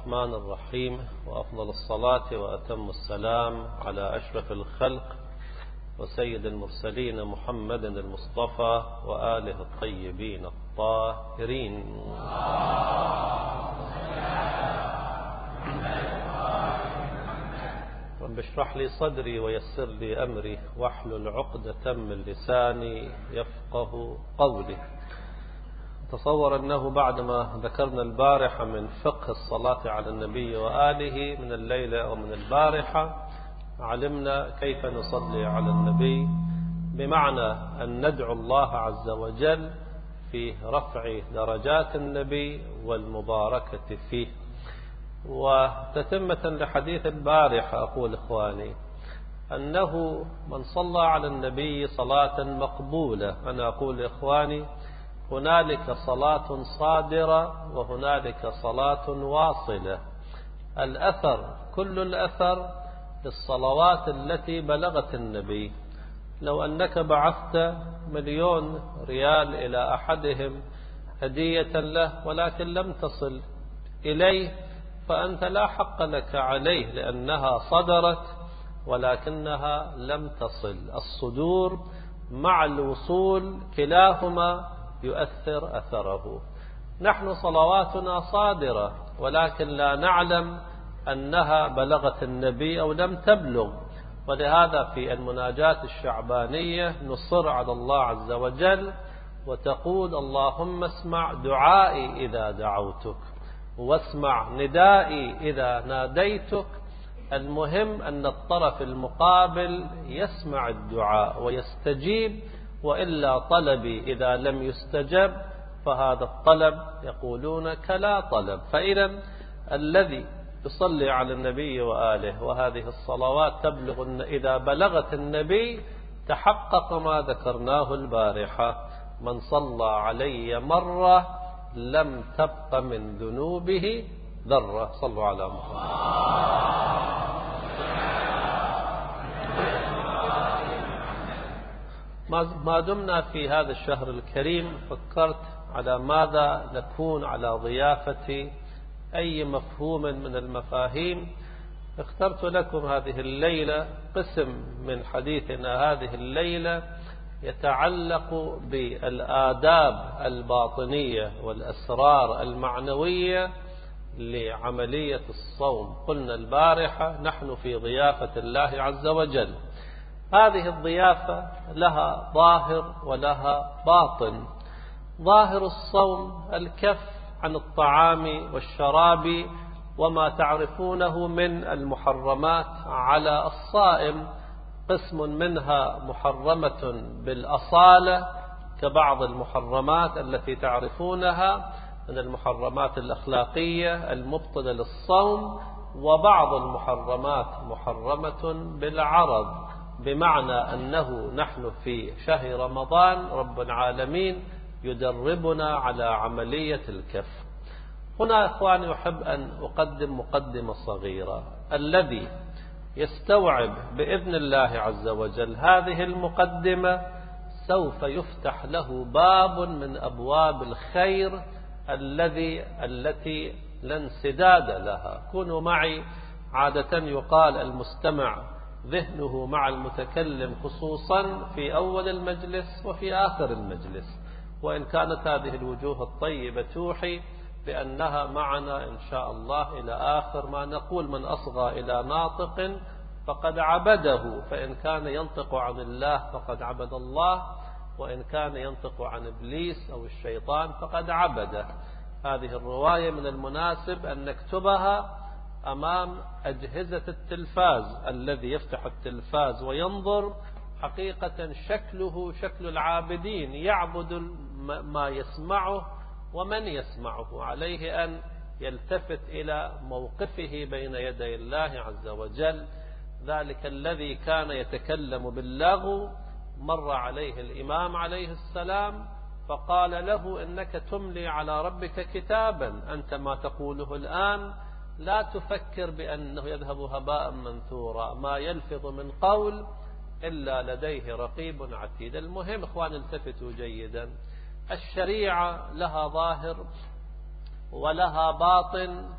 الرحمن الرحيم، وأفضل الصلاة وأتم السلام على أشرف الخلق وسيد المرسلين محمد المصطفى وآله الطيبين الطاهرين. رب اشرح لي صدري ويسر لي أمري واحلل عقدة من لساني يفقه قولي. تصور أنه بعدما ذكرنا البارحة من فقه الصلاة على النبي وآله من الليلة ومن البارحة، علمنا كيف نصلي على النبي، بمعنى أن ندعو الله عز وجل في رفع درجات النبي والمباركة فيه. وتتمة لحديث البارحة أقول إخواني أنه من صلى على النبي صلاة مقبولة، أنا أقول إخواني هنالك صلاة صادرة وهنالك صلاة واصلة. الأثر كل الأثر للصلوات التي بلغت النبي. لو أنك بعثت 1,000,000 ريال إلى أحدهم هدية له ولكن لم تصل إليه، فأنت لا حق لك عليه، لأنها صدرت ولكنها لم تصل. الصدور مع الوصول كلاهما يؤثر أثره. نحن صلواتنا صادرة ولكن لا نعلم أنها بلغت النبي أو لم تبلغ، ولهذا في المناجاة الشعبانية نصر على الله عز وجل وتقول: اللهم اسمع دعائي إذا دعوتك واسمع ندائي إذا ناديتك. المهم أن الطرف المقابل يسمع الدعاء ويستجيب، وإلا طلبي إذا لم يستجب فهذا الطلب يقولون كلا طلب. فإذا الذي يصلي على النبي وآله وهذه الصلوات تبلغ، إذا بلغت النبي تحقق ما ذكرناه البارحة: من صلى علي مرة لم تبق من ذنوبه ذرة. صلوا على محمد. ما دمنا في هذا الشهر الكريم فكرت على ماذا نكون على ضيافة أي مفهوم من المفاهيم. اخترت لكم هذه الليلة قسم من حديثنا هذه الليلة يتعلق بالآداب الباطنية والأسرار المعنوية لعملية الصوم. قلنا البارحة نحن في ضيافة الله عز وجل. هذه الضيافة لها ظاهر ولها باطن. ظاهر الصوم الكف عن الطعام والشراب وما تعرفونه من المحرمات على الصائم. قسم منها محرمة بالأصالة كبعض المحرمات التي تعرفونها من المحرمات الأخلاقية المبطلة للصوم، وبعض المحرمات محرمة بالعرض، بمعنى أنه نحن في شهر رمضان رب العالمين يدربنا على عملية الكف. هنا إخواني أحب أن أقدم مقدمة صغيرة. الذي يستوعب بإذن الله عز وجل هذه المقدمة سوف يفتح له باب من أبواب الخير التي لا انسداد لها. كونوا معي. عادة يقال المستمع ذهنه مع المتكلم، خصوصا في أول المجلس وفي آخر المجلس، وإن كانت هذه الوجوه الطيبة توحي بأنها معنا إن شاء الله إلى آخر ما نقول: من أصغى إلى ناطق فقد عبده، فإن كان ينطق عن الله فقد عبد الله، وإن كان ينطق عن إبليس أو الشيطان فقد عبده. هذه الرواية من المناسب أن نكتبها أمام أجهزة التلفاز. الذي يفتح التلفاز وينظر حقيقة شكله شكل العابدين، يعبد ما يسمعه ومن يسمعه. عليه أن يلتفت إلى موقفه بين يدي الله عز وجل. ذلك الذي كان يتكلم باللغو مر عليه الإمام عليه السلام فقال له: إنك تملي على ربك كتابا، أنت ما تقوله الآن لا تفكر بأنه يذهب هباء منثورا، ما يلفظ من قول إلا لديه رقيب عتيد. المهم إخوان التفتوا جيدا. الشريعة لها ظاهر ولها باطن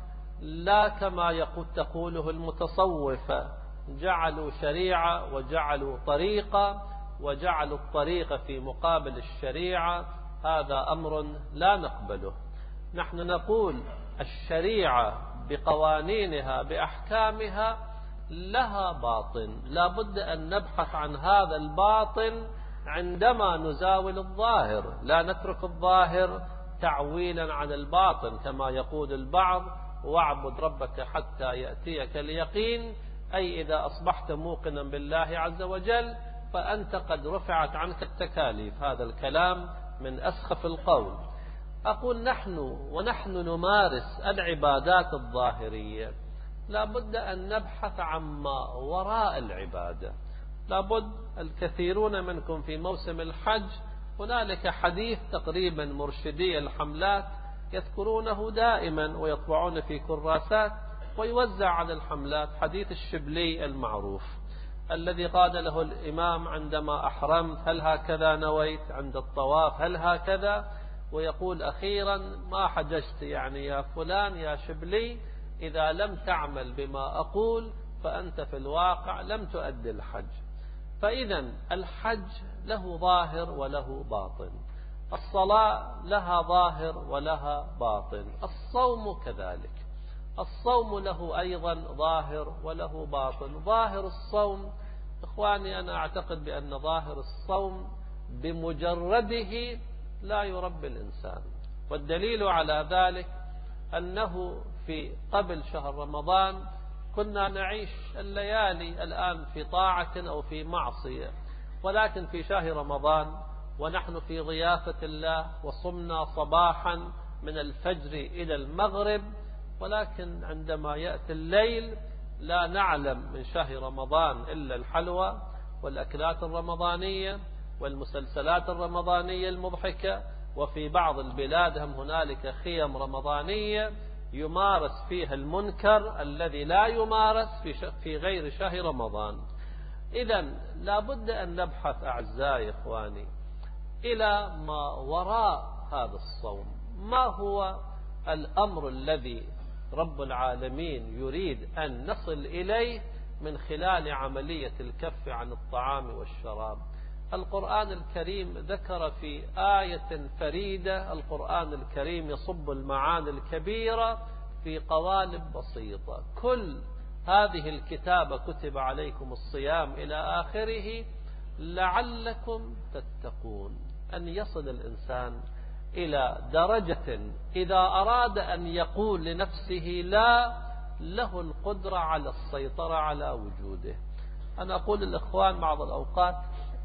لا كما تقوله المتصوفة، جعلوا شريعة وجعلوا طريقة وجعلوا الطريقة في مقابل الشريعة. هذا أمر لا نقبله. نحن نقول الشريعة بقوانينها بأحكامها لها باطن، لا بد أن نبحث عن هذا الباطن عندما نزاول الظاهر، لا نترك الظاهر تعويلا عن الباطن كما يقول البعض: واعبد ربك حتى يأتيك اليقين، أي إذا أصبحت موقنا بالله عز وجل فأنت قد رفعت عنك التكاليف. هذا الكلام من أسخف القول. أقول ونحن نمارس العبادات الظاهرية لا بد أن نبحث عما وراء العبادة. لا بد، الكثيرون منكم في موسم الحج هنالك حديث تقريبا مرشدي الحملات يذكرونه دائما ويطبعون في كراسات ويوزع على الحملات، حديث الشبلي المعروف الذي قال له الإمام عندما أحرمت: هل هكذا نويت؟ عند الطواف: هل هكذا؟ ويقول أخيرا: ما حججت يعني يا فلان يا شبلي، إذا لم تعمل بما أقول فأنت في الواقع لم تؤدي الحج. فإذا الحج له ظاهر وله باطن، الصلاة لها ظاهر ولها باطن، الصوم كذلك، الصوم له أيضا ظاهر وله باطن. ظاهر الصوم إخواني أنا أعتقد بأن ظاهر الصوم بمجرده لا يربي الإنسان، والدليل على ذلك أنه في قبل شهر رمضان كنا نعيش الليالي الآن في طاعة أو في معصية، ولكن في شهر رمضان ونحن في ضيافة الله وصمنا صباحا من الفجر إلى المغرب، ولكن عندما يأتي الليل لا نعلم من شهر رمضان إلا الحلوى والأكلات الرمضانية والمسلسلات الرمضانية المضحكة، وفي بعض البلاد هم هنالك خيم رمضانية يمارس فيها المنكر الذي لا يمارس في غير شهر رمضان. إذا لا بد أن نبحث أعزائي إخواني إلى ما وراء هذا الصوم، ما هو الأمر الذي رب العالمين يريد أن نصل إليه من خلال عملية الكف عن الطعام والشراب. القرآن الكريم ذكر في آية فريدة، القرآن الكريم يصب المعاني الكبيرة في قوالب بسيطة. كل هذه الكتابة كتب عليكم الصيام إلى آخره لعلكم تتقون. أن يصل الإنسان إلى درجة إذا أراد أن يقول لنفسه لا، له القدرة على السيطرة على وجوده. أنا أقول للإخوان بعض الأوقات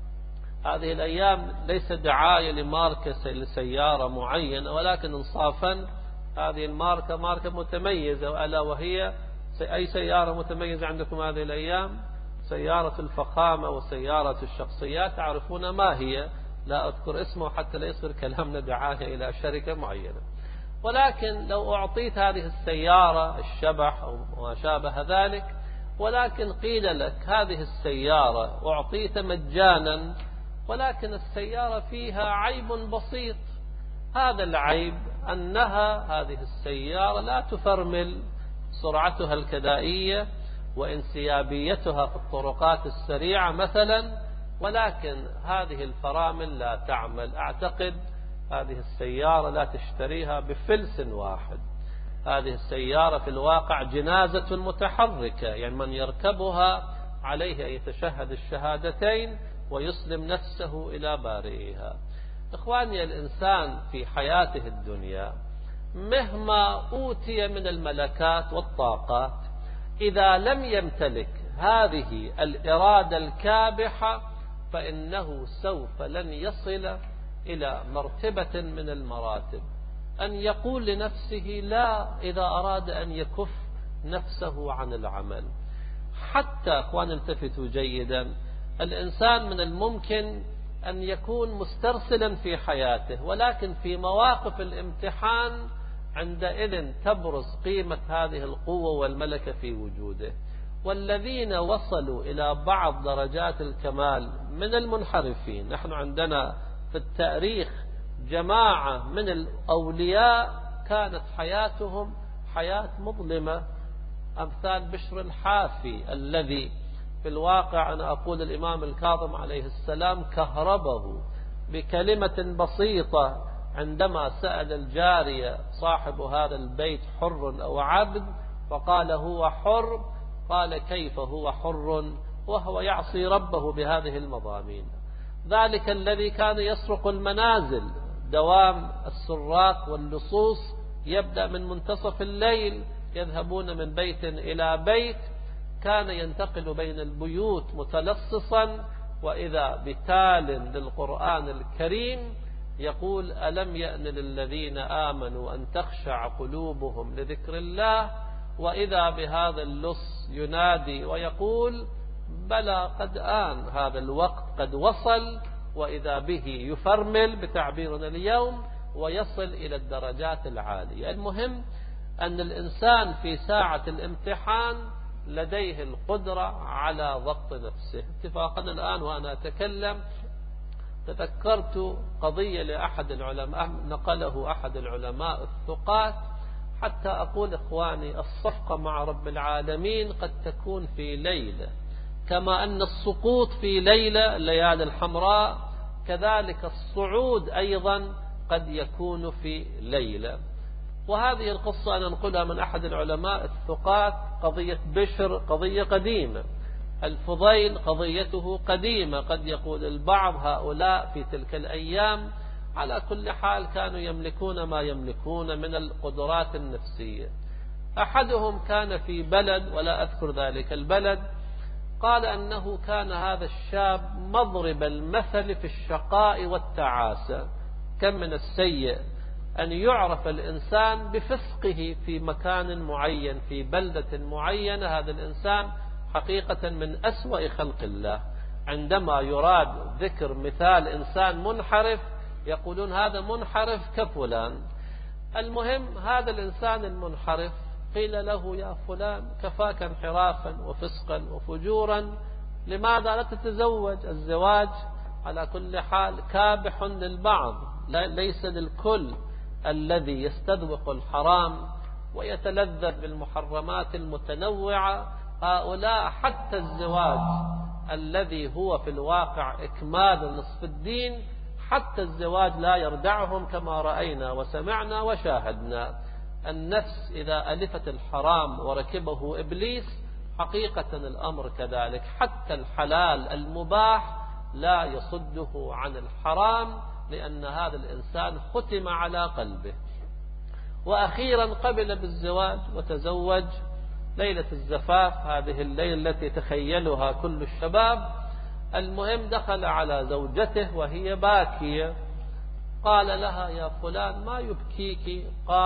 هذه الأيام ليس دعاية لماركة لسيارة معينة، ولكن انصافا هذه الماركة ماركة متميزة، ألا وهي أي سيارة متميزة عندكم هذه الأيام؟ سيارة الفخامة وسيارة الشخصيات، تعرفون ما هي، لا أذكر اسمه حتى لا يصير كلامنا دعاية إلى شركة معينة. ولكن لو أعطيت هذه السيارة الشبح أو ما شابه ذلك، ولكن قيل لك هذه السيارة أعطيت مجانا، ولكن السيارة فيها عيب بسيط، هذا العيب أنها هذه السيارة لا تفرمل، سرعتها الكدائية وانسيابيتها في الطرقات السريعة مثلا، ولكن هذه الفرامل لا تعمل. أعتقد هذه السيارة لا تشتريها بفلس واحد، هذه السيارة في الواقع جنازة متحركة، يعني من يركبها عليه أن يتشهد الشهادتين ويسلم نفسه إلى بارئها. إخواني، الإنسان في حياته الدنيا مهما أوتي من الملكات والطاقات إذا لم يمتلك هذه الإرادة الكابحة فإنه سوف لن يصل إلى مرتبة من المراتب. أن يقول لنفسه لا إذا أراد أن يكف نفسه عن العمل. حتى أخوان التفتوا جيدا، الإنسان من الممكن أن يكون مسترسلا في حياته، ولكن في مواقف الامتحان عندئذ تبرز قيمة هذه القوة والملكة في وجوده. والذين وصلوا إلى بعض درجات الكمال من المنحرفين، نحن عندنا في التاريخ جماعة من الأولياء كانت حياتهم حياة مظلمة، أمثال بشر الحافي الذي في الواقع أنا أقول الإمام الكاظم عليه السلام كهربه بكلمة بسيطة عندما سأل الجارية صاحب هذا البيت حر أو عبد، فقال هو حر. قال كيف هو حر وهو يعصي ربه بهذه المضامين؟ ذلك الذي كان يسرق المنازل، دوام السراق واللصوص يبدأ من منتصف الليل، يذهبون من بيت إلى بيت، كان ينتقل بين البيوت متلصصا، وإذا بتال للقرآن الكريم يقول ألم يأن للذين آمنوا أن تخشع قلوبهم لذكر الله، وإذا بهذا اللص ينادي ويقول بلى قد آن، هذا الوقت قد وصل، وإذا به يفرمل بتعبيرنا اليوم ويصل إلى الدرجات العالية. المهم أن الإنسان في ساعة الامتحان لديه القدرة على ضبط نفسه. اتفاقا الآن وأنا أتكلم تذكرت قضية لأحد العلماء نقله أحد العلماء الثقات، حتى أقول إخواني الصفقة مع رب العالمين قد تكون في ليلة، كما أن السقوط في ليلة الليالي الحمراء، كذلك الصعود أيضا قد يكون في ليلة. وهذه القصة أنا أنقلها من أحد العلماء الثقات. قضية بشر قضية قديمة، الفضيل قضيته قديمة، قد يقول البعض هؤلاء في تلك الأيام على كل حال كانوا يملكون ما يملكون من القدرات النفسية. أحدهم كان في بلد ولا أذكر ذلك البلد، قال أنه كان هذا الشاب مضرب المثل في الشقاء والتعاسة. كم من السيء أن يعرف الإنسان بفسقه في مكان معين في بلدة معينة، هذا الإنسان حقيقة من أسوأ خلق الله. عندما يراد ذكر مثال إنسان منحرف يقولون هذا منحرف كفلان. المهم هذا الإنسان المنحرف قيل له يا فلان كفاك انحرافا وفسقا وفجورا، لماذا لا تتزوج؟ الزواج على كل حال كابح للبعض، ليس للكل. الذي يستذوق الحرام ويتلذذ بالمحرمات المتنوعة هؤلاء حتى الزواج الذي هو في الواقع إكمال نصف الدين، حتى الزواج لا يردعهم، كما رأينا وسمعنا وشاهدنا. النفس إذا ألفت الحرام وركبه إبليس حقيقة الأمر كذلك، حتى الحلال المباح لا يصده عن الحرام، لأن هذا الإنسان ختم على قلبه. وأخيرا قبل بالزواج وتزوج ليلة الزفاف، هذه الليلة التي تخيلها كل الشباب. المهم دخل على زوجته وهي باكية، قال لها يا فلان ما يبكيك؟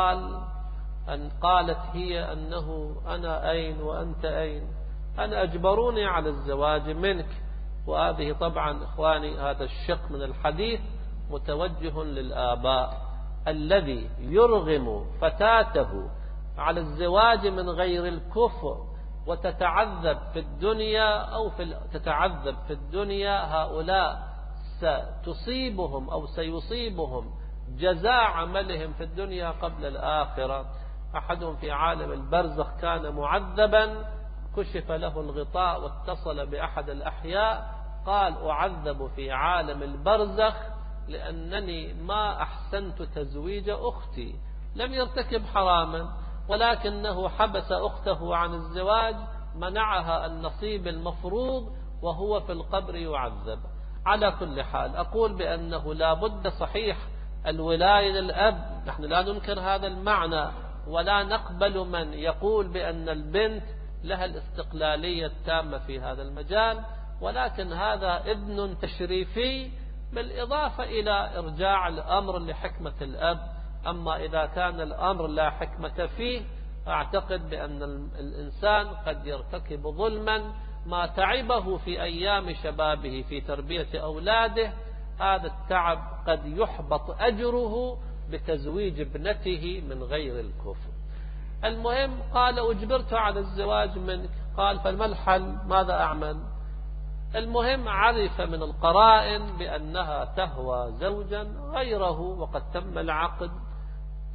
قالت هي أنه أنا أين وأنت أين، أنا أجبروني على الزواج منك. وهذه طبعا إخواني هذا الشق من الحديث متوجه للآباء، الذي يرغم فتاته على الزواج من غير الكفر وتتعذب في الدنيا تتعذب في الدنيا، هؤلاء ستصيبهم أو سيصيبهم جزاء عملهم في الدنيا قبل الآخرة. أحدهم في عالم البرزخ كان معذبا، كشف له الغطاء واتصل بأحد الأحياء، قال أعذب في عالم البرزخ لأنني ما أحسنت تزويج أختي. لم يرتكب حراما ولكنه حبس أخته عن الزواج، منعها النصيب المفروض، وهو في القبر يعذب. على كل حال أقول بأنه لا بد صحيح الولاية للأب، نحن لا ننكر هذا المعنى ولا نقبل من يقول بأن البنت لها الاستقلالية التامة في هذا المجال، ولكن هذا ابن تشريفي بالإضافة إلى إرجاع الأمر لحكمة الأب. أما إذا كان الأمر لا حكمة فيه أعتقد بأن الإنسان قد يرتكب ظلما ما تعبه في أيام شبابه في تربية أولاده، هذا التعب قد يحبط أجره بتزويج ابنته من غير الكفر. المهم قال أجبرت على الزواج منك، قال فما الحل؟ ماذا أعمل؟ المهم عرف من القرائن بأنها تهوى زوجا غيره وقد تم العقد،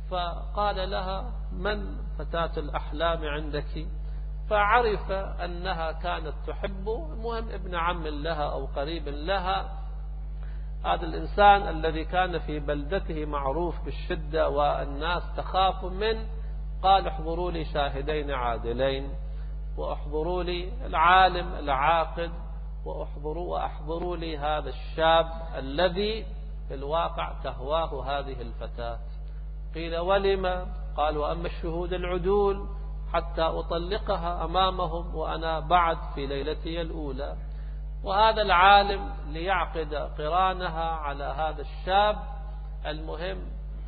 فقال لها: من فتاة الأحلام عندك؟ فعرف أنها كانت تحبه، المهم ابن عم لها أو قريب لها. هذا الإنسان الذي كان في بلدته معروف بالشدة والناس تخاف منه، قال: احضروا لي شاهدين عادلين، وأحضروا لي العالم العاقد، وأحضروا لي هذا الشاب الذي في الواقع تهواه هذه الفتاة. قيل: ولم؟ قال: وأما الشهود العدول حتى أطلقها أمامهم وأنا بعد في ليلتي الأولى. وهذا العالم ليعقد قرانها على هذا الشاب. المهم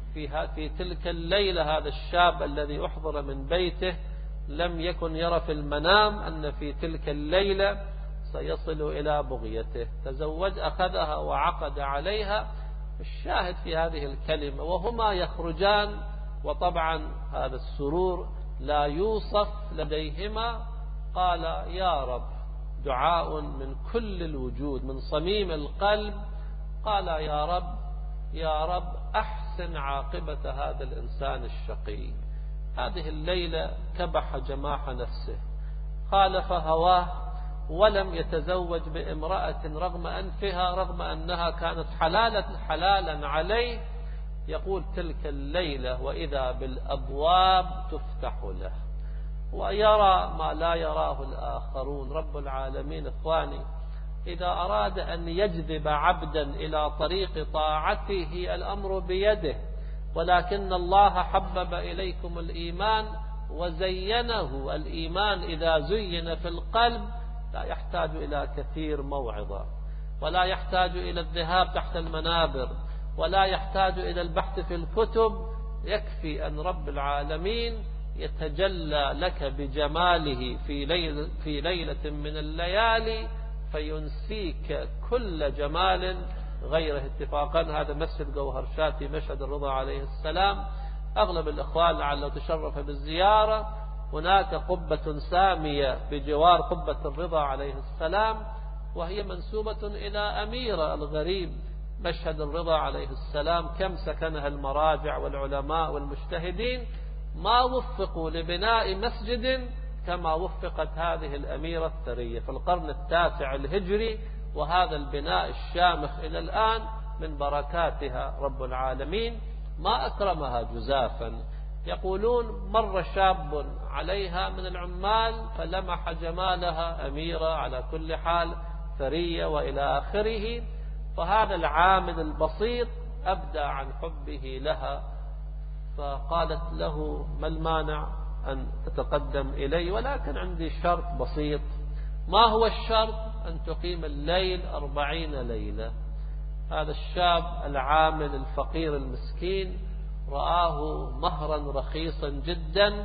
في تلك الليلة هذا الشاب الذي أحضر من بيته لم يكن يرى في المنام أن في تلك الليلة سيصل إلى بغيته، تزوج، أخذها وعقد عليها. الشاهد في هذه الكلمة وهما يخرجان، وطبعا هذا السرور لا يوصف لديهما. قال: يا رب، دعاء من كل الوجود من صميم القلب. قال: يا رب، يا رب، أحسن عاقبة هذا الإنسان الشقي. هذه الليلة كبح جماح نفسه، خالف هواه، ولم يتزوج بامرأة رغم أنفها، رغم أنها كانت حلالا عليه. يقول: تلك الليلة وإذا بالأبواب تفتح له، ويرى ما لا يراه الآخرون. رب العالمين إخواني إذا أراد أن يجذب عبدا إلى طريق طاعته الأمر بيده، ولكن الله حبب إليكم الإيمان وزينه. الإيمان إذا زين في القلب لا يحتاج إلى كثير موعظة، ولا يحتاج إلى الذهاب تحت المنابر، ولا يحتاج إلى البحث في الكتب. يكفي أن رب العالمين يتجلى لك بجماله في ليلة من الليالي فينسيك كل جمال غيره. اتفاقا هذا مسجد جوهرشات في مشهد الرضا عليه السلام، أغلب الإخوان لعله تشرف بالزيارة. هناك قبة سامية بجوار قبة الرضا عليه السلام، وهي منسوبة إلى أمير الغريب مشهد الرضا عليه السلام. كم سكنها المراجع والعلماء والمجتهدين، ما وفقوا لبناء مسجد كما وفقت هذه الأميرة الثرية في القرن التاسع الهجري. وهذا البناء الشامخ إلى الآن من بركاتها رب العالمين، ما أكرمها جزافا. يقولون: مر شاب عليها من العمال فلمح جمالها، أميرة على كل حال، ثرية، وإلى آخره. فهذا العامل البسيط أبدى عن حبه لها، فقالت له: ما المانع أن تتقدم إلي، ولكن عندي شرط بسيط. ما هو الشرط؟ أن تقيم الليل 40 ليلة. هذا الشاب العامل الفقير المسكين رآه مهرا رخيصا جدا،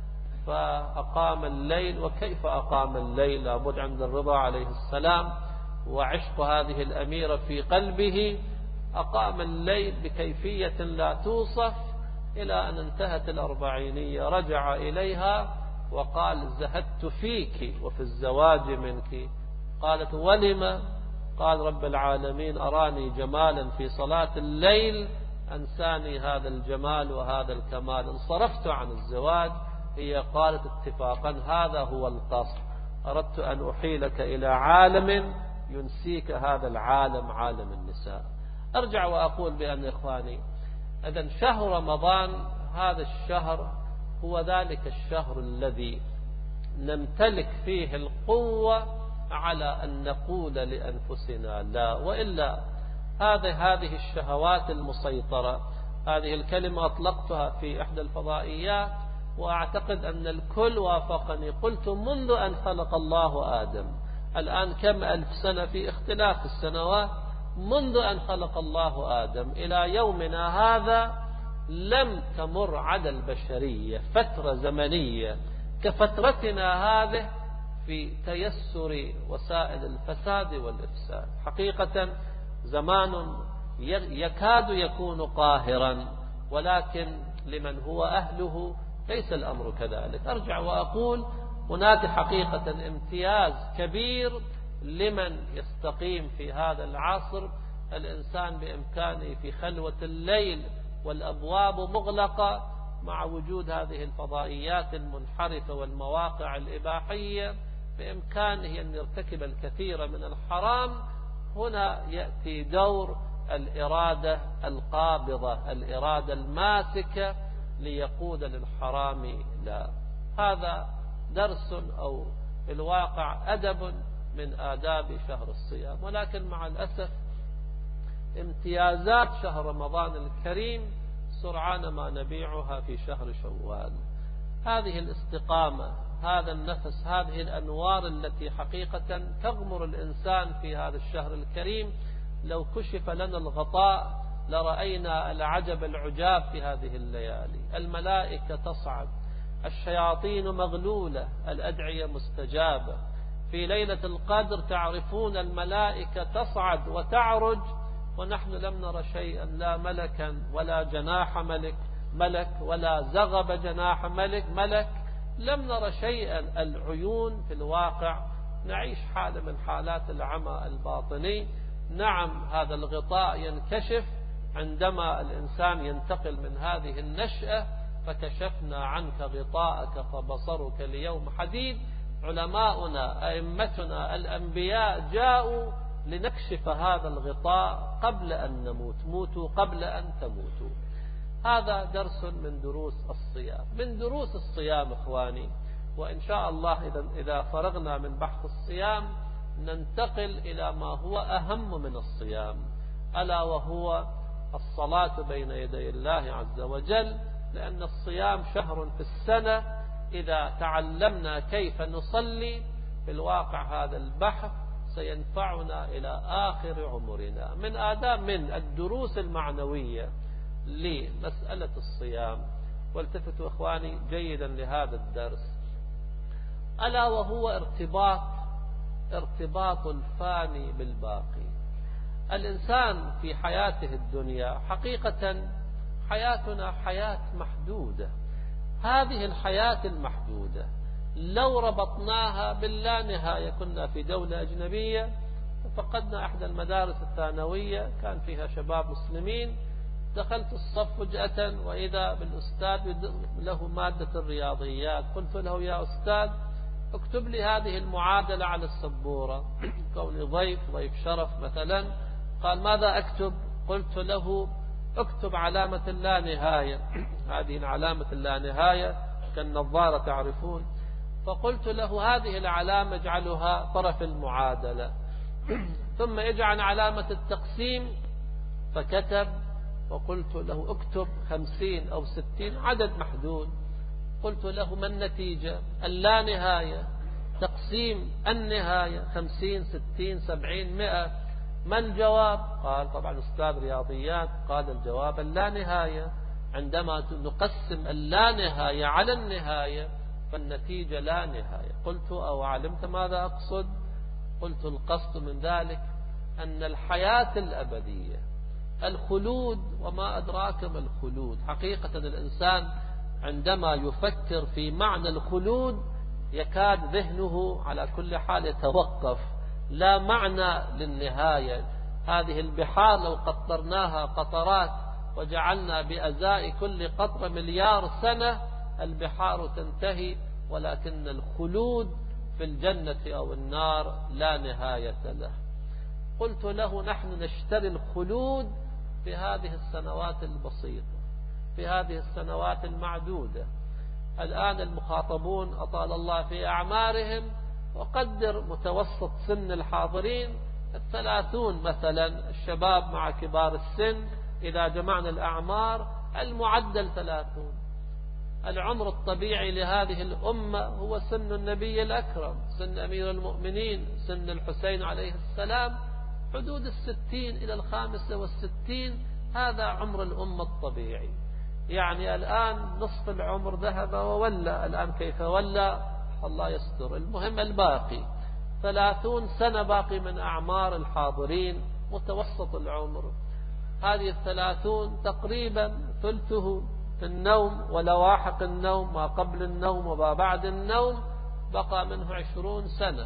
فأقام الليل. وكيف أقام الليل؟ لابد عند الرضا عليه السلام وعشق هذه الأميرة في قلبه. أقام الليل بكيفية لا توصف، إلى أن انتهت 40. رجع إليها وقال: زهدت فيك وفي الزواج منك. قالت: ولم؟ قال: رب العالمين أراني جمالا في صلاة الليل أنساني هذا الجمال وهذا الكمال، انصرفت عن الزواج. هي قالت اتفاقا: هذا هو القصد، أردت أن أحيلك إلى عالم ينسيك هذا العالم، عالم النساء. أرجع وأقول بأن إخواني، إذن شهر رمضان هذا الشهر هو ذلك الشهر الذي نمتلك فيه القوة على أن نقول لأنفسنا لا، وإلا هذه الشهوات المسيطرة. هذه الكلمة أطلقتها في إحدى الفضائيات، وأعتقد أن الكل وافقني. قلت: منذ أن خلق الله آدم، الآن كم ألف سنة في اختلاف السنوات، منذ أن خلق الله آدم إلى يومنا هذا لم تمر على البشرية فترة زمنية كفترتنا هذه في تيسر وسائل الفساد والإفساد. حقيقة زمان يكاد يكون قاهرا، ولكن لمن هو أهله ليس الأمر كذلك. أرجع وأقول: هناك حقيقة امتياز كبير لمن يستقيم في هذا العصر. الإنسان بإمكانه في خلوة الليل والأبواب مغلقة، مع وجود هذه الفضائيات المنحرفة والمواقع الإباحية بإمكانه أن يرتكب الكثير من الحرام. هنا يأتي دور الإرادة القابضة، الإرادة الماسكة ليقود للحرام لا. هذا درس أو في الواقع أدب من آداب شهر الصيام. ولكن مع الأسف امتيازات شهر رمضان الكريم سرعان ما نبيعها في شهر شوال. هذه الاستقامة، هذا النفس، هذه الأنوار التي حقيقة تغمر الإنسان في هذا الشهر الكريم، لو كشف لنا الغطاء لرأينا العجب العجاب في هذه الليالي. الملائكة تصعد، الشياطين مغلولة، الأدعية مستجابة. في ليلة القدر تعرفون الملائكة تصعد وتعرج، ونحن لم نرى شيئا، لا ملكا ولا جناح ملك ولا زغب جناح ملك، لم نرى شيئا. العيون في الواقع نعيش حالة من حالات العمى الباطني. نعم، هذا الغطاء ينكشف عندما الإنسان ينتقل من هذه النشأة، فكشفنا عنك غطاءك فبصرك اليوم حديد. علماؤنا أئمتنا الأنبياء جاءوا لنكشف هذا الغطاء قبل أن نموت. موتوا قبل أن تموتوا. هذا درس من دروس الصيام. من دروس الصيام إخواني، وإن شاء الله إذا فرغنا من بحث الصيام ننتقل إلى ما هو أهم من الصيام، ألا وهو الصلاة بين يدي الله عز وجل. لأن الصيام شهر في السنة، إذا تعلمنا كيف نصلي في الواقع هذا البحث سينفعنا إلى آخر عمرنا. من آداب، من الدروس المعنوية لمسألة الصيام، والتفتوا إخواني جيدا لهذا الدرس، ألا وهو ارتباط الفاني بالباقي. الإنسان في حياته الدنيا حقيقة حياتنا حياة محدودة. هذه الحياة المحدودة لو ربطناها باللانهاية، كنا في دولة أجنبية فقدنا أحد المدارس الثانوية كان فيها شباب مسلمين، دخلت الصف فجأة وإذا بالأستاذ له مادة الرياضيات، قلت له يا أستاذ اكتب لي هذه المعادلة على السبورة، كوني ضيف شرف مثلا. قال ماذا أكتب؟ قلت له اكتب علامة اللانهاية. هذه العلامة اللانهاية كالنظارة تعرفون. فقلت له هذه العلامة اجعلها طرف المعادلة، ثم اجعل علامة التقسيم. فكتب، وقلت له اكتب 50 أو 60 عدد محدود. قلت له ما النتيجة؟ اللانهاية تقسيم النهاية 50 60 70 100. ما الجواب؟ قال طبعا أستاذ رياضيات. قال الجواب اللانهاية. عندما نقسم اللانهاية على النهاية فالنتيجة لا نهاية. قلت أو علمت ماذا أقصد؟ قلت القصد من ذلك أن الحياة الأبدية، الخلود، وما أدراك ما الخلود. حقيقة الإنسان عندما يفكر في معنى الخلود يكاد ذهنه على كل حال يتوقف. لا معنى للنهاية. هذه البحار لو قطرناها قطرات وجعلنا بأزاء كل قطرة مليار سنة البحار تنتهي، ولكن الخلود في الجنة أو النار لا نهاية له. قلت له نحن نشتري الخلود في هذه السنوات البسيطة، في هذه السنوات المعدودة. الآن المخاطبون أطال الله في أعمارهم، وقدر متوسط سن الحاضرين 30 مثلا، الشباب مع كبار السن، إذا جمعنا الأعمار المعدل 30. العمر الطبيعي لهذه الأمة هو سن النبي الأكرم، سن أمير المؤمنين، سن الحسين عليه السلام، حدود 60 إلى 65. هذا عمر الأمة الطبيعي. يعني الآن نصف العمر ذهب وولى، الآن كيف ولى الله يستر. المهم الباقي 30 سنة باقي من أعمار الحاضرين متوسط العمر. هذه 30 تقريبا ثلثه في النوم ولواحق النوم، ما قبل النوم وما بعد النوم، بقى منه 20 سنة.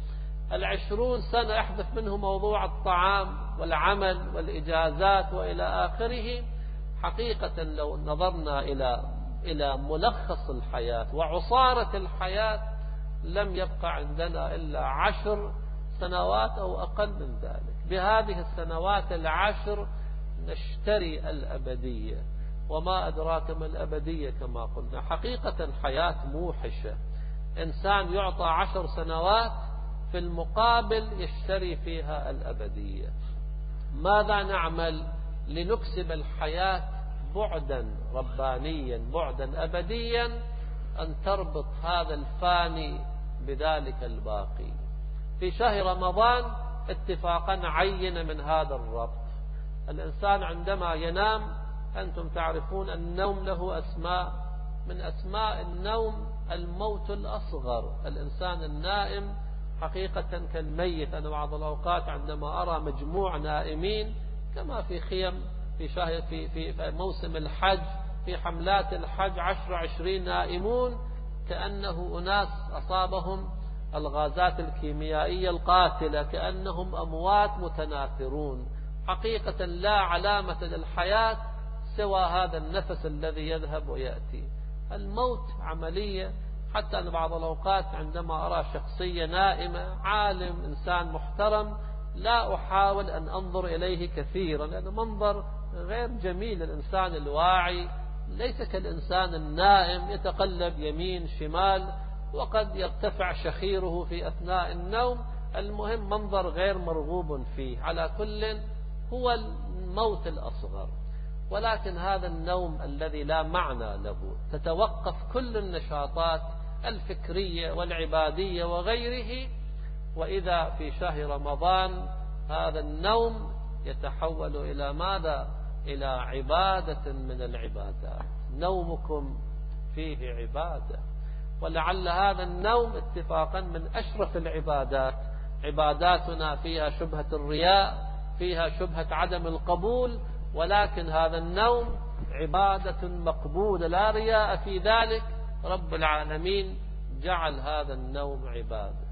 20 سنة احذف منه موضوع الطعام والعمل والإجازات وإلى آخره. حقيقة لو نظرنا إلى ملخص الحياة وعصارة الحياة لم يبقى عندنا إلا 10 سنوات أو أقل من ذلك. بهذه السنوات 10 نشتري الأبدية، وما أدراك ما الأبدية كما قلنا. حقيقة الحياة موحشة. إنسان يعطى 10 سنوات في المقابل يشتري فيها الأبدية. ماذا نعمل لنكسب الحياة بعدا ربانيا، بعدا أبديا؟ أن تربط هذا الفاني بذلك الباقي. في شهر رمضان اتفاقا عين من هذا الربط. الإنسان عندما ينام، أنتم تعرفون النوم له أسماء، من أسماء النوم الموت الأصغر. الإنسان النائم حقيقة كالميت. أنا بعض الأوقات عندما أرى مجموع نائمين كما في خيم في موسم الحج، في حملات الحج 10-20 نائمون، كأنه أناس أصابهم الغازات الكيميائية القاتلة، كأنهم أموات متناثرون. حقيقة لا علامة للحياة سوى هذا النفس الذي يذهب ويأتي. الموت عملية. حتى أن بعض الأوقات عندما أرى شخصية نائمة، عالم، إنسان محترم، لا أحاول أن أنظر إليه كثيرا، لأنه منظر غير جميل. الإنسان الواعي ليس كالإنسان النائم يتقلب يمين شمال، وقد يرتفع شخيره في أثناء النوم. المهم منظر غير مرغوب فيه. على كل هو الموت الأصغر. ولكن هذا النوم الذي لا معنى له، تتوقف كل النشاطات الفكرية والعبادية وغيره، وإذا في شهر رمضان هذا النوم يتحول إلى ماذا؟ إلى عبادة من العبادات. نومكم فيه عبادة. ولعل هذا النوم اتفاقا من أشرف العبادات. عباداتنا فيها شبهة الرياء، فيها شبهة عدم القبول، ولكن هذا النوم عبادة مقبولة لا رياء في ذلك. رب العالمين جعل هذا النوم عبادة.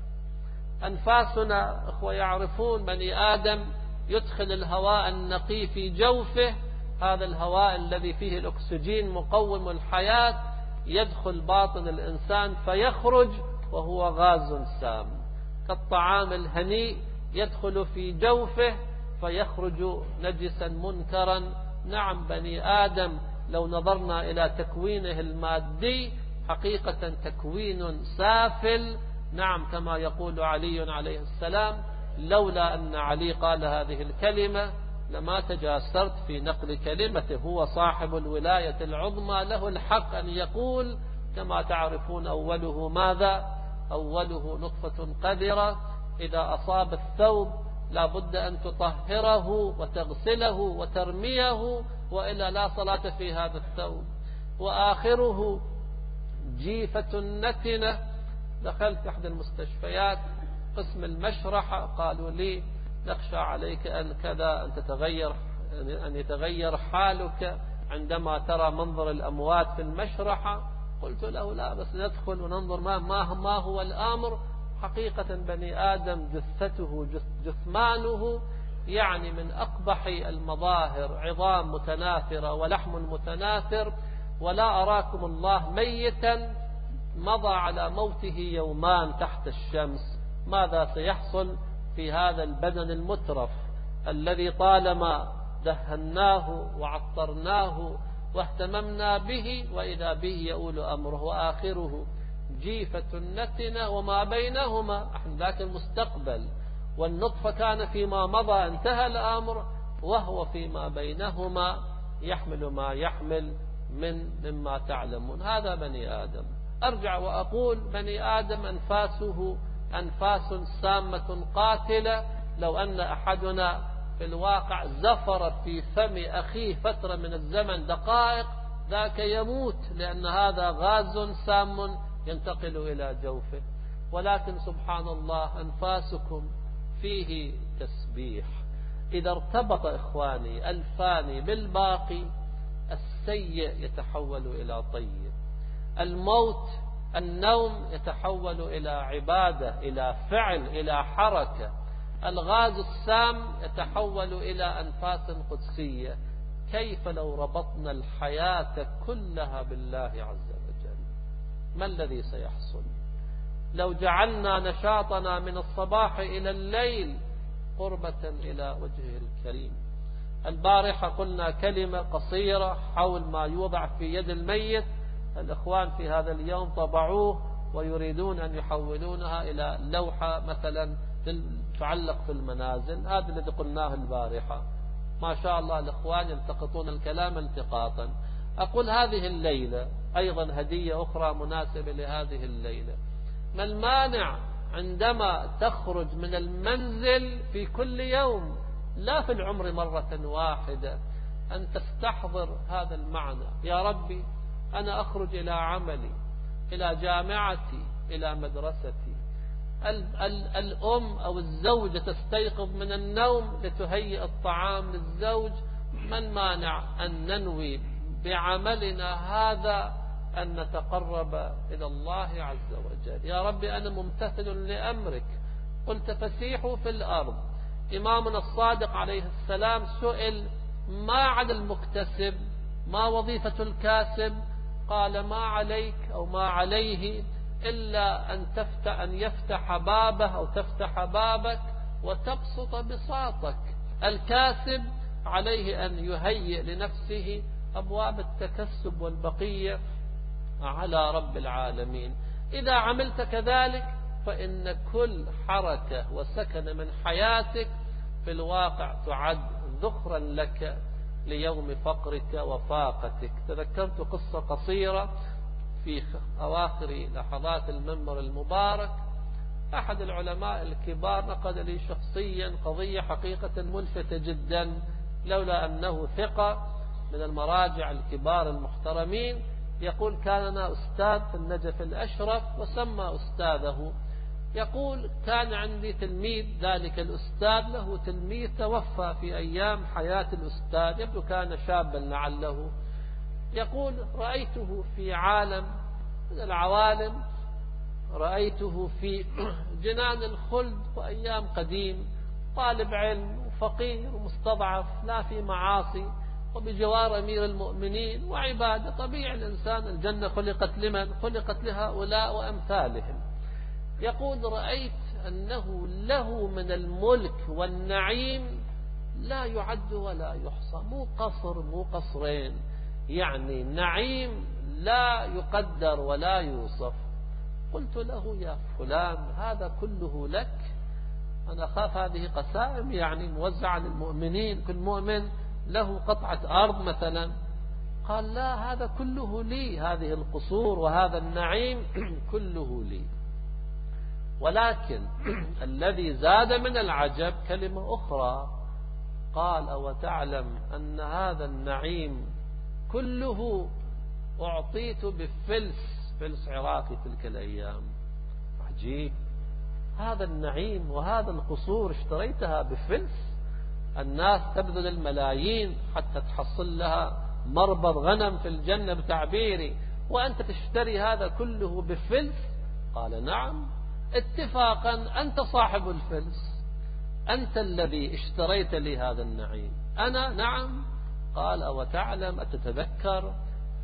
أنفاسنا أخوة يعرفون، بني آدم يدخل الهواء النقي في جوفه، هذا الهواء الذي فيه الأكسجين مقوم الحياة، يدخل باطن الإنسان فيخرج وهو غاز سام. كالطعام الهنيء يدخل في جوفه فيخرج نجسا منكرا. نعم، بني آدم لو نظرنا إلى تكوينه المادي حقيقة تكوين سافل. نعم، كما يقول علي عليه السلام: لولا أن علي قال هذه الكلمة لما تجاسرت في نقل كلمته. هو صاحب الولاية العظمى، له الحق أن يقول. كما تعرفون أوله ماذا؟ أوله نطفة قذرة، إذا أصاب الثوب لا بد أن تطهره وتغسله وترميه، وإلا لا صلاة في هذا الثوب. وآخره جيفة نتنة. دخلت أحد المستشفيات قسم المشرحة، قالوا لي: نخشى عليك أن كذا أن يتغير حالك عندما ترى منظر الأموات في المشرحة. قلت له: لا، بس ندخل وننظر ما هو الأمر. حقيقة بني آدم جثته جثمانه يعني من أقبح المظاهر، عظام متناثرة ولحم متناثر. ولا أراكم الله ميتا مضى على موته يومان تحت الشمس. ماذا سيحصل في هذا البدن المترف الذي طالما دهناه وعطرناه واهتممنا به، وإذا به يؤول أمره. وآخره جيفة نتنة، وما بينهما ذاك المستقبل. والنطفة كان فيما مضى انتهى الأمر، وهو فيما بينهما يحمل ما يحمل مما تعلمون. هذا بني آدم. أرجع وأقول: بني آدم أنفاسه أنفاس سامة قاتلة. لو أن أحدنا في الواقع زفر في فم أخيه فترة من الزمن دقائق، ذاك يموت، لأن هذا غاز سام ينتقل إلى جوفه. ولكن سبحان الله أنفاسكم فيه تسبيح. إذا ارتبط إخواني الفاني بالباقي، السيء يتحول إلى طيب. الموت، النوم يتحول إلى عبادة، إلى فعل، إلى حركة. الغاز السام يتحول إلى أنفاس قدسية. كيف لو ربطنا الحياة كلها بالله عز وجل؟ ما الذي سيحصل لو جعلنا نشاطنا من الصباح إلى الليل قربة إلى وجهه الكريم؟ البارحة قلنا كلمة قصيرة حول ما يوضع في يد الميت. الإخوان في هذا اليوم طبعوه ويريدون أن يحولونها إلى لوحة مثلا تعلق في المنازل. هذا الذي قلناه البارحة. ما شاء الله الإخوان يلتقطون الكلام التقاطا. أقول هذه الليلة أيضا هدية أخرى مناسبة لهذه الليلة. ما المانع عندما تخرج من المنزل في كل يوم لا في العمر مرة واحدة أن تستحضر هذا المعنى؟ يا ربي أنا أخرج إلى عملي، إلى جامعتي، إلى مدرستي. الأم أو الزوجة تستيقظ من النوم لتهيئ الطعام للزوج. ما المانع أن ننوي بعملنا هذا أن نتقرب إلى الله عز وجل؟ يا ربي أنا ممتثل لأمرك، قلت فسيحوا في الأرض. إمامنا الصادق عليه السلام سئل ما على المكتسب، ما وظيفة الكاسب؟ قال ما عليك أو ما عليه إلا أن يفتح بابه أو تفتح بابك وتبسط بساطك. الكاسب عليه أن يهيئ لنفسه أبواب التكسب والبقية على رب العالمين. إذا عملت كذلك فإن كل حركة وسكن من حياتك في الواقع تعد ذخرا لك ليوم فقرك وفاقتك. تذكرت قصة قصيرة في أواخر لحظات المنبر المبارك. أحد العلماء الكبار نقل لي شخصيا قضية حقيقة ملفتة جدا، لولا أنه ثقة من المراجع الكبار المحترمين. يقول كان لنا أستاذ في النجف الأشرف وسمى أستاذه. يقول كان عندي تلميذ، ذلك الأستاذ له تلميذ توفى في أيام حياة الأستاذ، يبدو كان شابا لعله. يقول رأيته في عالم من العوالم، رأيته في جنان الخلد وأيام قديم، طالب علم وفقير ومستضعف، لا في معاصي وبجوار أمير المؤمنين وعبادة. طبيعي الإنسان الجنة خلقت لمن؟ خلقت لهؤلاء وأمثالهم. يقول رأيت أنه له من الملك والنعيم لا يعد ولا يحصى، مو قصر مو قصرين، يعني نعيم لا يقدر ولا يوصف. قلت له يا فلان هذا كله لك؟ أنا أخاف هذه قسائم يعني موزعة للمؤمنين، كل مؤمن له قطعة أرض مثلا. قال لا، هذا كله لي، هذه القصور وهذا النعيم كله لي. ولكن الذي زاد من العجب كلمة أخرى، قال أو تعلم أن هذا النعيم كله أعطيت بفلس، فلس عراقي تلك الأيام. عجيب، هذا النعيم وهذا القصور اشتريتها بفلس؟ الناس تبذل الملايين حتى تحصل لها مربض غنم في الجنة بتعبيري، وأنت تشتري هذا كله بفلس؟ قال نعم، اتفاقا أنت صاحب الفلس، أنت الذي اشتريت لي هذا النعيم. أنا نعم. قال أو تعلم، أتتذكر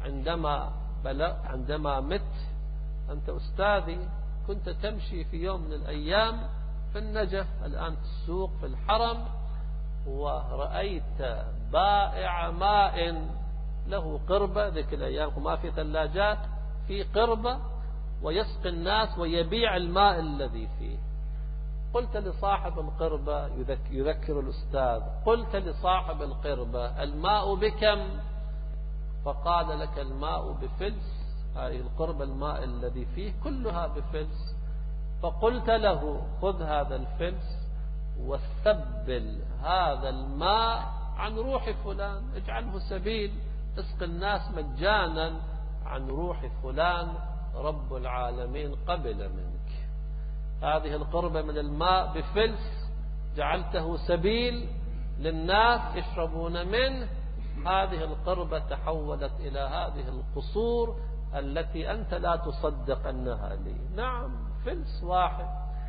عندما مت أنت أستاذي كنت تمشي في يوم من الأيام في النجف، الآن في السوق في الحرم، ورأيت بائع ماء له قربة، ذيك الأيام وما في ثلاجات، في قربة ويسقي الناس ويبيع الماء الذي فيه. قلت لصاحب القربة، يذكر الأستاذ، قلت لصاحب القربة الماء بكم؟ فقال لك الماء بفلس، هذه القربة الماء الذي فيه كلها بفلس. فقلت له خذ هذا الفلس واستبدل هذا الماء عن روح فلان، اجعله سبيل، اسق الناس مجانا عن روح فلان، رب العالمين قبل منك. هذه القربة من الماء بفلس جعلته سبيل للناس يشربون منه، هذه القربة تحولت إلى هذه القصور التي أنت لا تصدق أنها لي. نعم، فلس واحد.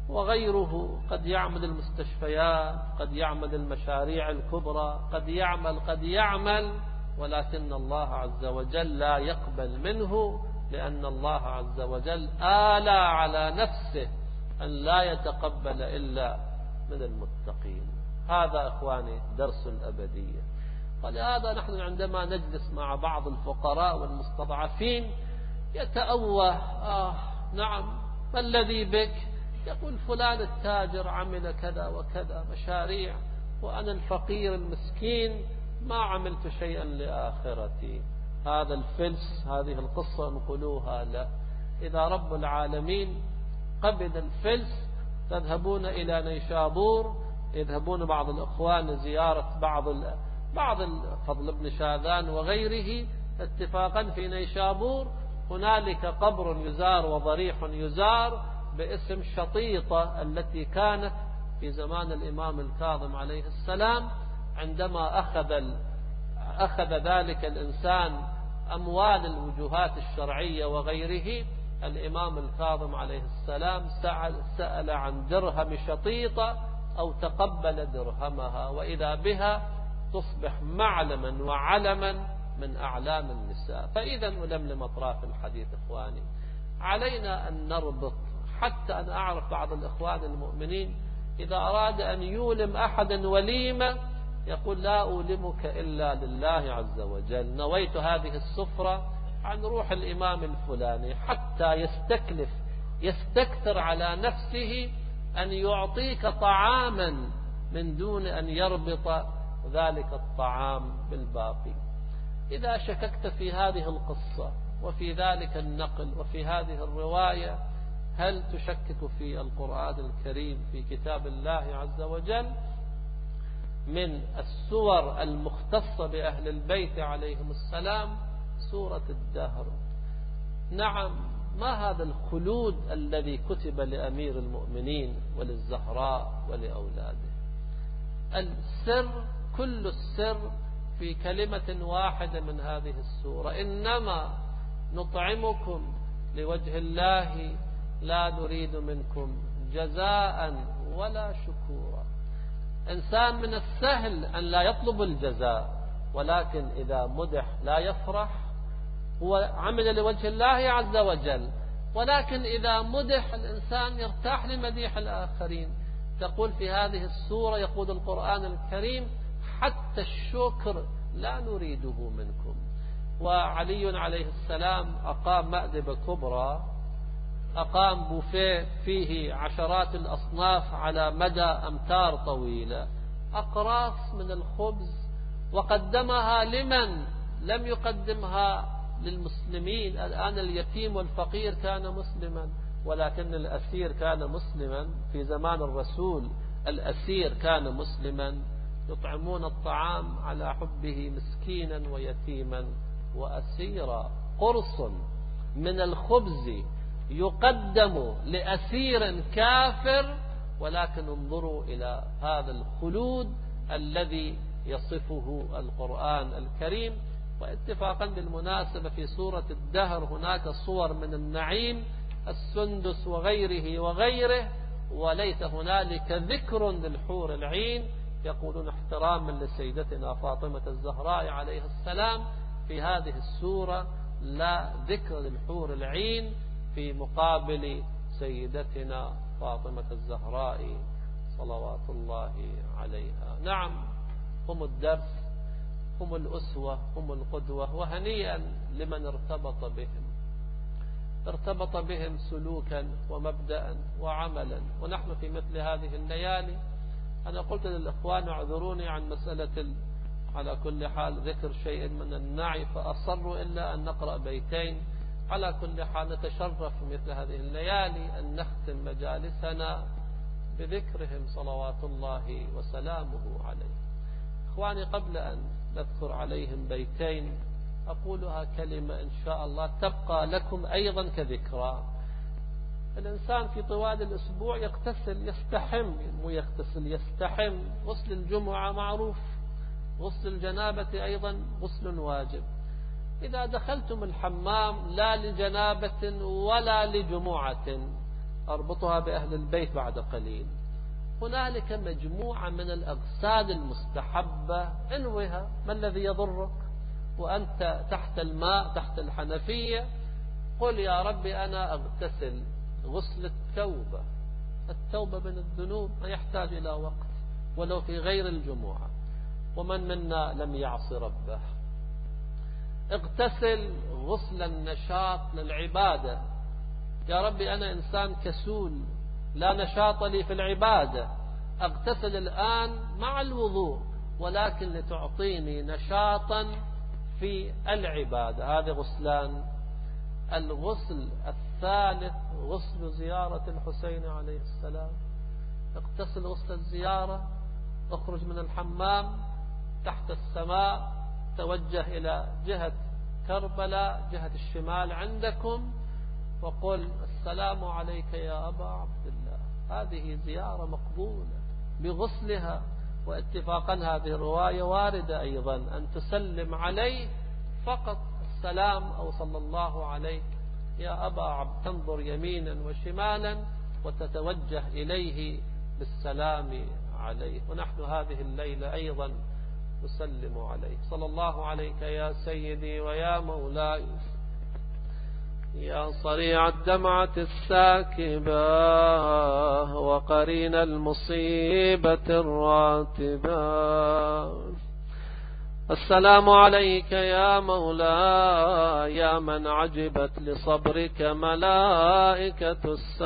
وغيره قد يعمل المستشفيات، قد يعمل المشاريع الكبرى، قد يعمل، ولكن الله عز وجل لا يقبل منه، لأن الله عز وجل آلى على نفسه أن لا يتقبل إلا من المتقين. هذا أخواني درس الأبدية. ولهذا نحن عندما نجلس مع بعض الفقراء والمستضعفين يتأوه، نعم ما الذي بك؟ يقول فلان التاجر عمل كذا وكذا مشاريع، وأنا الفقير المسكين ما عملت شيئا لآخرتي. هذا الفلس، هذه القصة نقولوها له. إذا رب العالمين قبض الفلس تذهبون إلى نيشابور، يذهبون بعض الأخوان لزيارة بعض فضل بن شاذان وغيره اتفاقا في نيشابور، هنالك قبر يزار وضريح يزار باسم شطيطة التي كانت في زمان الإمام الكاظم عليه السلام. عندما أخذ ذلك الإنسان أموال الوجوهات الشرعية وغيره، الإمام الكاظم عليه السلام سأل عن درهم شطيطة أو تقبل درهمها، وإذا بها تصبح معلما وعلما من أعلام النساء. فإذا ولملم أطراف الحديث إخواني، علينا أن نربط. حتى أن أعرف بعض الإخوان المؤمنين إذا أراد أن يولم أحدا وليمة يقول لا أولمك إلا لله عز وجل، نويت هذه السفرة عن روح الإمام الفلاني، حتى يستكثر على نفسه أن يعطيك طعاما من دون أن يربط ذلك الطعام بالباقي. إذا شككت في هذه القصة وفي ذلك النقل وفي هذه الرواية، هل تشكك في القرآن الكريم في كتاب الله عز وجل؟ من السور المختصة بأهل البيت عليهم السلام سورة الدهر. نعم، ما هذا الخلود الذي كتب لأمير المؤمنين وللزهراء ولأولاده؟ السر، كل السر في كلمة واحدة من هذه السورة: إنما نطعمكم لوجه الله لا نريد منكم جزاء ولا شكورا. إنسان من السهل أن لا يطلب الجزاء، ولكن إذا مدح لا يفرح. هو عمل لوجه الله عز وجل، ولكن إذا مدح الإنسان يرتاح لمديح الآخرين. تقول في هذه السورة، يقول القرآن الكريم: حتى الشكر لا نريده منكم. وعلي عليه السلام أقام مأدبة كبرى، أقام بوفيه فيه عشرات الأصناف على مدى أمتار طويلة، أقراص من الخبز، وقدمها لمن لم يقدمها للمسلمين. الآن اليتيم والفقير كان مسلما، ولكن الأسير كان مسلما. في زمان الرسول الأسير كان مسلما. يطعمون الطعام على حبه مسكينا ويتيما وأسيرا. قرص من الخبز يقدم لأسير كافر، ولكن انظروا إلى هذا الخلود الذي يصفه القرآن الكريم. واتفاقا بالمناسبة في سورة الدهر هناك صور من النعيم، السندس وغيره، وليس هنالك ذكر للحور العين. يقولون احتراما لسيدتنا فاطمة الزهراء عليه السلام في هذه السورة لا ذكر للحور العين في مقابل سيدتنا فاطمة الزهراء صلوات الله عليها. نعم، هم الدرس، هم الأسوة، هم القدوة، وهنيئا لمن ارتبط بهم سلوكا ومبدأ وعملا. ونحن في مثل هذه الليالي، أنا قلت للإخوان اعذروني عن مسألة على كل حال ذكر شيء من النعي، فأصروا إلا أن نقرأ بيتين. على كل حال نتشرف مثل هذه الليالي أن نختم مجالسنا بذكرهم صلوات الله وسلامه عليه. إخواني، قبل أن نذكر عليهم بيتين أقولها كلمة إن شاء الله تبقى لكم أيضا كذكرى. الإنسان في طوال الأسبوع يغتسل، يستحم. غسل الجمعة معروف، غسل الجنابة أيضا غسل واجب. إذا دخلتم الحمام لا لجنابة ولا لجمعة، أربطها بأهل البيت بعد قليل. هنالك مجموعة من الأغسال المستحبة انوها، ما الذي يضرك وأنت تحت الماء تحت الحنفية؟ قل يا ربي أنا أغتسل غسل التوبة. التوبة من الذنوب ما يحتاج إلى وقت ولو في غير الجمعة، ومن منا لم يعص ربه. اغتسل غسل النشاط للعبادة. يا ربي أنا إنسان كسول لا نشاط لي في العبادة، اغتسل الآن مع الوضوء ولكن لتعطيني نشاطا في العبادة. هذه غسلان. الغسل الثالث غسل زيارة الحسين عليه السلام. اغتسل غسل الزيارة، اخرج من الحمام تحت السماء، توجه إلى جهة كربلاء جهة الشمال عندكم، وقل السلام عليك يا أبا عبد الله. هذه زيارة مقبولة بغسلها. واتفاقا هذه الرواية واردة أيضا أن تسلم عليه فقط السلام أو صلى الله عليك يا أبا عبد، تنظر يمينا وشمالا وتتوجه إليه بالسلام عليه. ونحن هذه الليلة أيضا نسلم عليه. صلى الله عليك يا سيدي ويا مولاي يا صريع الدمعة الساكبة وقرين المصيبة الراتبة. السلام عليك يا مولاي يا من عجبت لصبرك ملائكة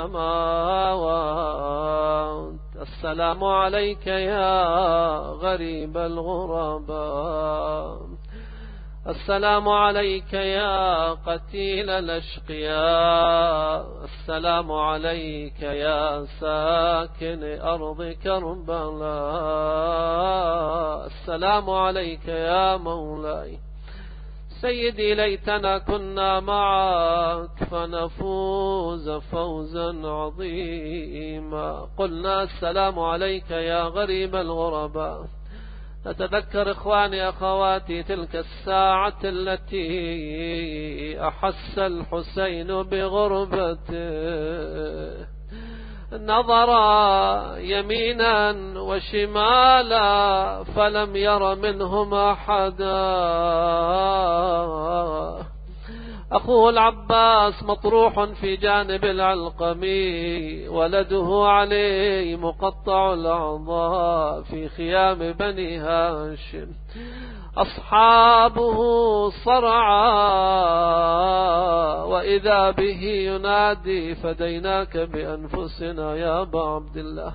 السماوات. السلام عليك يا غريب الغرباء. السلام عليك يا قتيل الأشقياء. السلام عليك يا ساكن أرض كربلاء. السلام عليك يا مولاي سيدي ليتنا كنا معك فنفوز فوزا عظيما. قلنا السلام عليك يا غريب الغرباء. أتذكر إخواني أخواتي تلك الساعة التي أحس الحسين بغربته، نظر يمينا وشمالا فلم ير منهم أحدا. أخوه العباس مطروح في جانب العلقمي، ولده علي مقطع الأعضاء في خيام بني هاشم. أصحابه صرعى وإذا به ينادي فديناك بأنفسنا يا أبا عبد الله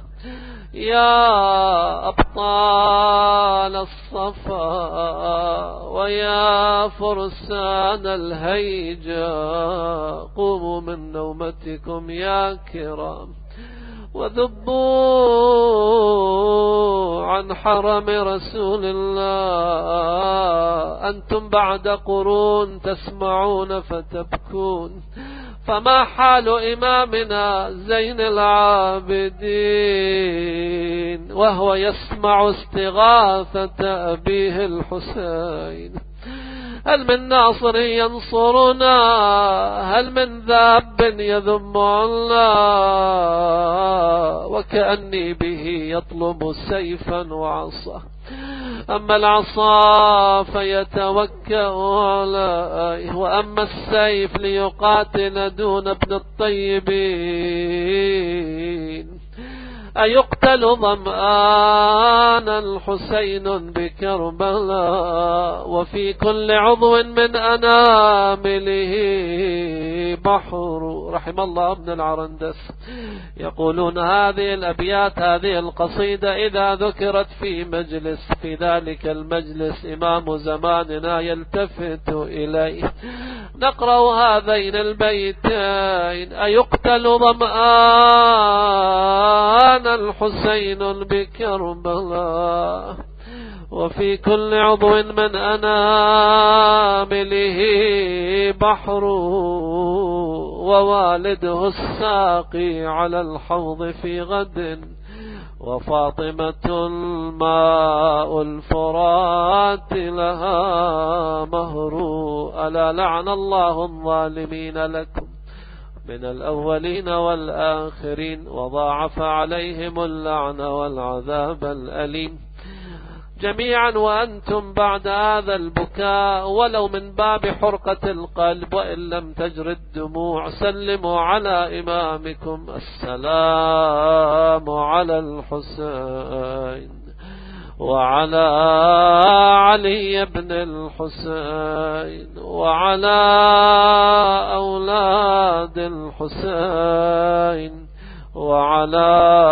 يا أبطال الصفا ويا فرسان الهيجا. قوموا من نومتكم يا كرام وذبوا عن حرم رسول الله. أنتم بعد قرون تسمعون فتبكون، فما حال إمامنا زين العابدين وهو يسمع استغاثة أبيه الحسين؟ هل من ناصر ينصرنا؟ هل من ذاب يذم الله؟ وكأني به يطلب سيفا وعصا، أما العصا فيتوكأ عليه، وأما السيف ليقاتل دون ابن الطيبين. أيقتل ظمآن الحسين بكربلاء وفي كل عضو من أنامله بحر. رحم الله ابن العرندس. يقولون هذه الأبيات هذه القصيدة إذا ذكرت في مجلس في ذلك المجلس إمام زماننا يلتفت إليه. نقرأ هذين البيتين: أيقتل ظمآن الحسين بكربلاء وفي كل عضو من أنامله بحر، ووالده الساقي على الحوض في غد، وفاطمة الماء الفرات لها مهر. ألا لعن الله الظالمين لكم من الأولين والآخرين، وضاعف عليهم اللعن والعذاب الأليم جميعا، وأنتم بعد هذا البكاء ولو من باب حرقة القلب وإن لم تجر الدموع سلموا على إمامكم: السلام على الحسين وعلى علي بن الحسين وعلى أولاد الحسين وعلى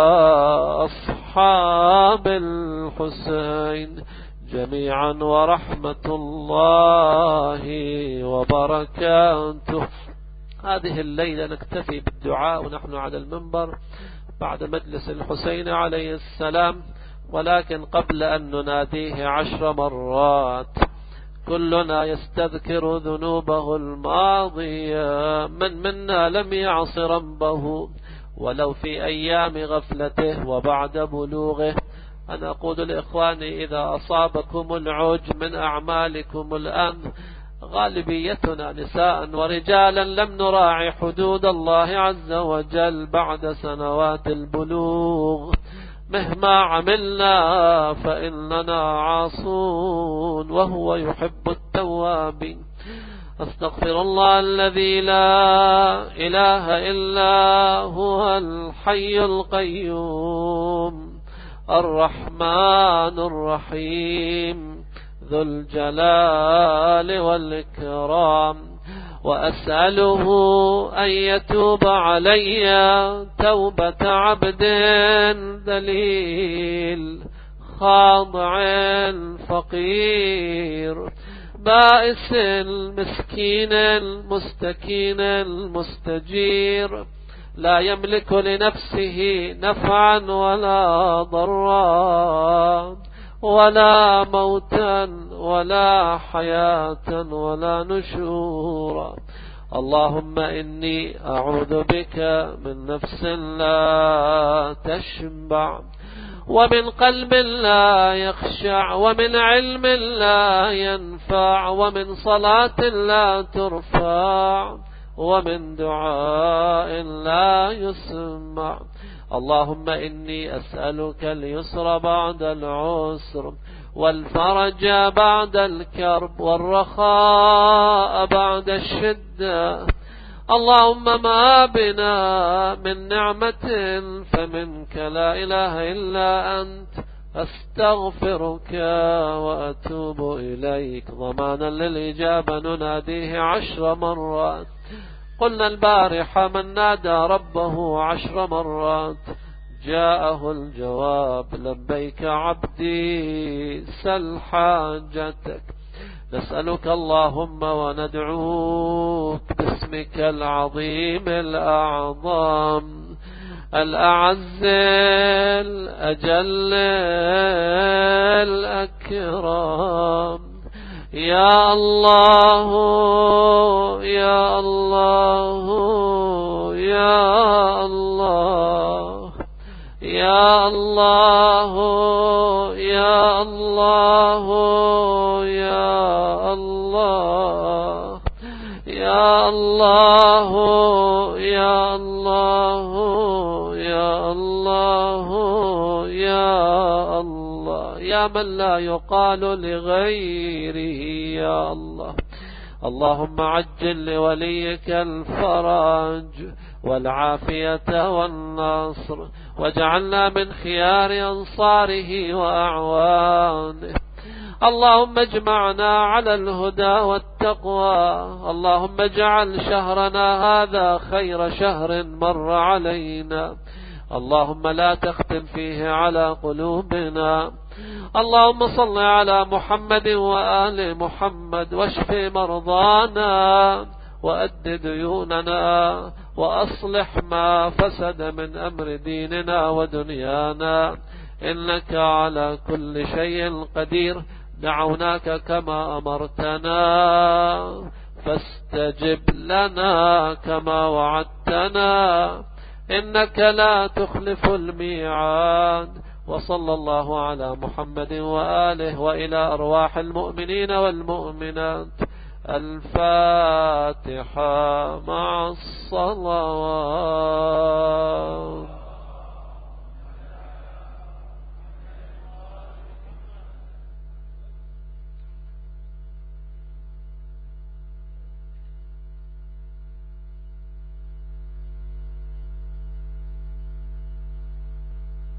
أصحاب الحسين جميعا، ورحمة الله وبركاته. هذه الليلة نكتفي بالدعاء ونحن على المنبر بعد مجلس الحسين عليه السلام، ولكن قبل أن نناديه 10 مرات كلنا يستذكر ذنوبه الماضية. من منا لم يعص ربه ولو في أيام غفلته وبعد بلوغه؟ أنا أقول لإخواني: إذا أصابكم العج من أعمالكم الآن، غالبيتنا نساء ورجالا لم نراعي حدود الله عز وجل بعد سنوات البلوغ، مهما عملنا فإننا عاصون وهو يحب التوابين. أستغفر الله الذي لا إله إلا هو الحي القيوم الرحمن الرحيم ذو الجلال والإكرام، وأسأله أن يتوب علي توبة عبد ذليل خاضع فقير بائس مسكين المستكين المستجير، لا يملك لنفسه نفعا ولا ضرا ولا موتا ولا حياة ولا نشورا. اللهم إني أعوذ بك من نفس لا تشبع، ومن قلب لا يخشع، ومن علم لا ينفع، ومن صلاة لا ترفع، ومن دعاء لا يسمع. اللهم إني أسألك اليسر بعد العسر، والفرج بعد الكرب، والرخاء بعد الشدة. اللهم ما بنا من نعمة فمنك، لا إله إلا أنت، أستغفرك وأتوب إليك. ضمانا للإجابة نناديه 10 مرات. قلنا البارحة: من نادى ربه 10 مرات جاءه الجواب: لبيك عبدي سل حاجتك. نسألك اللهم وندعوك باسمك العظيم الأعظم الأعز الأجل الأكرم، يا الله يا الله يا الله يا الله يا الله يا الله يا الله يا الله يا الله يا الله، يا من لا يقال لغيره يا الله. اللهم عجل لوليك الفرج والعافية والنصر، واجعلنا من خيار أنصاره وأعوانه. اللهم اجمعنا على الهدى والتقوى. اللهم اجعل شهرنا هذا خير شهر مر علينا. اللهم لا تختم فيه على قلوبنا. اللهم صل على محمد وآل محمد، واشف مرضانا وأد ديوننا، وأصلح ما فسد من أمر ديننا ودنيانا، إنك على كل شيء قدير. دعوناك كما أمرتنا فاستجب لنا كما وعدتنا، إنك لا تخلف الميعاد. وصلى الله على محمد وآله، وإلى أرواح المؤمنين والمؤمنات الفاتحة مع الصلوات.